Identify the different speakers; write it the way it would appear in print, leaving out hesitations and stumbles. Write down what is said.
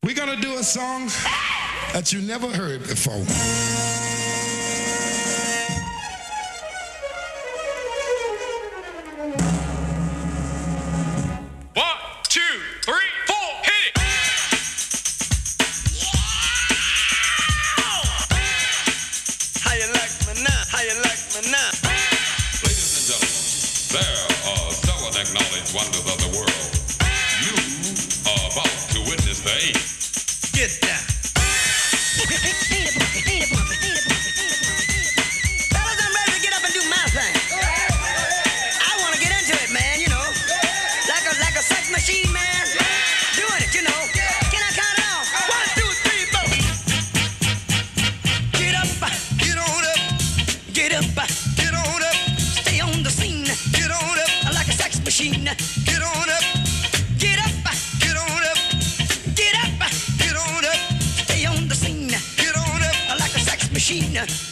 Speaker 1: We're gonna do a song that you never heard before.
Speaker 2: Acknowledge wonders of the world. You are about to witness the eight. Get down.
Speaker 3: Fellas, I'm ready to get up and do my thing. I want to get into it, man, you know. Like a sex machine, man. Doing it, you know. Can I count it off? 1, 2, 3, 4. Get up, get on up. Get up, get on up. Stay on the scene. Get on up. Like a sex machine. Get on up. Get up. Get on up. Get up. Get on up. Stay on the scene. Get on up. Like a sex machine.